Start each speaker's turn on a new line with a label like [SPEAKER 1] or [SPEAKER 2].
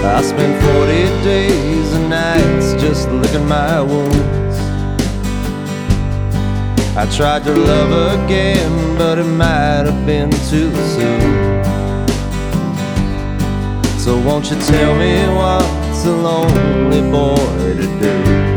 [SPEAKER 1] I spent 40 days and nights just licking my wounds. I tried to love again, but it might have been too soon. So won't you tell me what's a lonely boy to do?